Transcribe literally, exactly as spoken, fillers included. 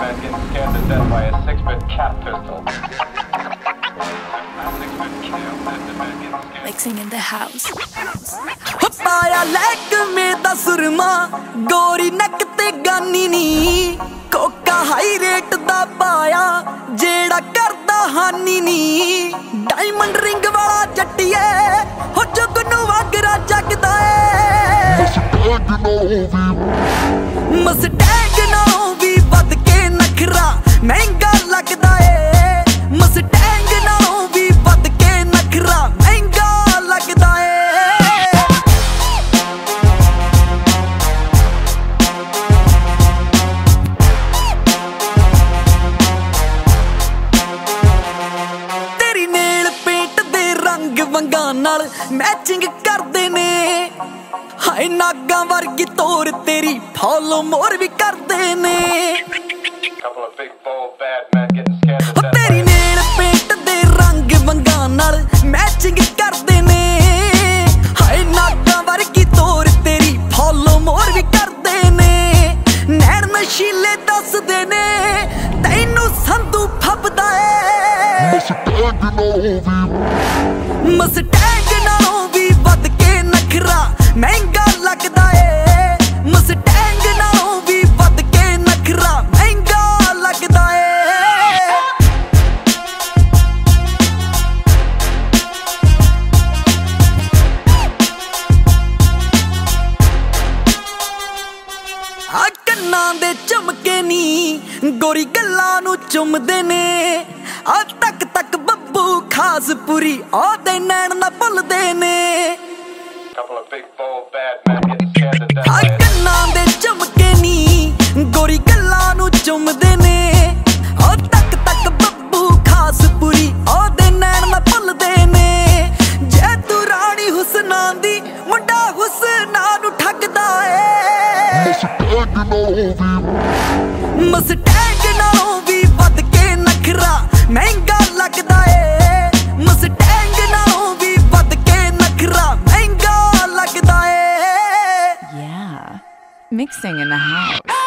man getting scared to death by a six-bit cat pistol. Mixing in the house. पाया लैक में दा सुरमा गोरी नक ते गानी नी कोका हाई रेट दा पाया जेड़ा करदा हानी नी डायमंड रिंग वाला जट्टिए हो जुगनू वागरा जगदा ए मस्टैग नालों भी वध के नखरा महंगा लगदा ए मस्टैग नालों भी वध के नखरा महंगा लगदा ए मैचिंग करदे ने हाय नागा वर्गी तोर तेरी फॉलो मोर भी करदे ने तेरी नेल पेंट दे रंग वंगा नाल मैचिंग करदे ने हाय नागा वर्गी तोर तेरी फॉलो मोर भी करदे ने नैन नशीले दसदे ने तैनू संधू फबदा ए मस्टैग नालों भी वध के नखरा महंगा लगदा ए मस्टैग नालों भी वध के नखरा महंगा लगदा ए आ कन्नां दे झुमके नी गोरी गल्लां नू चुमदे ने आ तक तक बब्बू खास पूरी ओदे नैन ना भुलदे ने आ कन्नां दे झुमके नी गोरी गल्लां नू चुमदे ने ओ तक तक बब्बू खास पूरी ओदे नैन ना भुलदे ने जे तू रानी हुसना दी मुंडा हुसना नू ठगदा ए मस्टैग नालों भी वध के नखरा महंगा लगदा ए मस्टैग नालों भी वध के नखरा महंगा लगदा ए Yeah, mixing in the house.